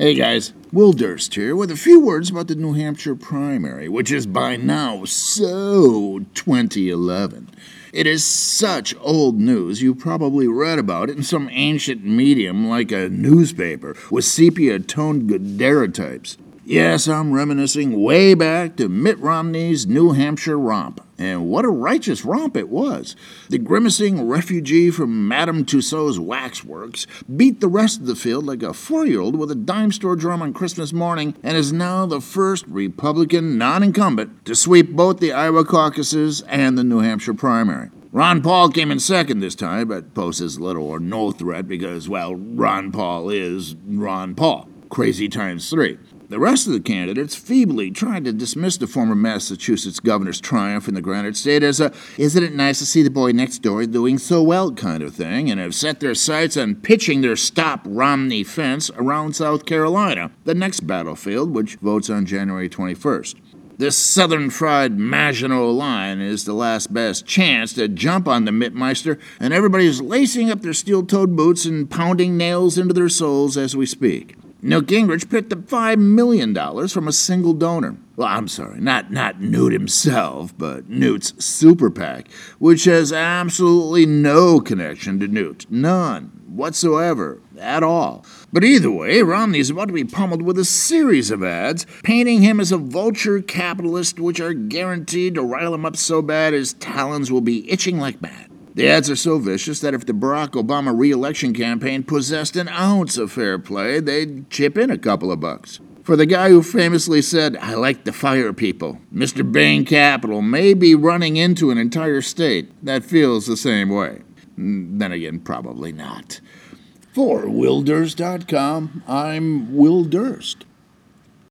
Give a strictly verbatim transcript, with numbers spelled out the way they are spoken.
Hey guys, Will Durst here with a few words about the New Hampshire primary, which is by now so twenty eleven. It is such old news you probably read about it in some ancient medium like a newspaper with sepia-toned daguerreotypes. Yes, I'm reminiscing way back to Mitt Romney's New Hampshire romp. And what a righteous romp it was. The grimacing refugee from Madame Tussauds Waxworks beat the rest of the field like a four-year-old with a dime store drum on Christmas morning and is now the first Republican non-incumbent to sweep both the Iowa caucuses and the New Hampshire primary. Ron Paul came in second this time, but poses little or no threat because, well, Ron Paul is Ron Paul. Crazy times three. The rest of the candidates feebly tried to dismiss the former Massachusetts governor's triumph in the Granite State as a "isn't it nice to see the boy next door doing so well" kind of thing, and have set their sights on pitching their Stop Romney fence around South Carolina, the next battlefield, which votes on January twenty-first. This southern fried Maginot line is the last best chance to jump on the Mittmeister, and everybody's lacing up their steel-toed boots and pounding nails into their souls as we speak. Newt Gingrich picked up five million dollars from a single donor. Well, I'm sorry, not, not Newt himself, but Newt's super PAC, which has absolutely no connection to Newt. None whatsoever, at all. But either way, Romney's about to be pummeled with a series of ads painting him as a vulture capitalist, which are guaranteed to rile him up so bad his talons will be itching like mad. The ads are so vicious that if the Barack Obama re-election campaign possessed an ounce of fair play, they'd chip in a couple of bucks. For the guy who famously said, "I like to fire people," Mister Bain Capital may be running into an entire state that feels the same way. Then again, probably not. For Will Durst dot com, I'm Will Durst.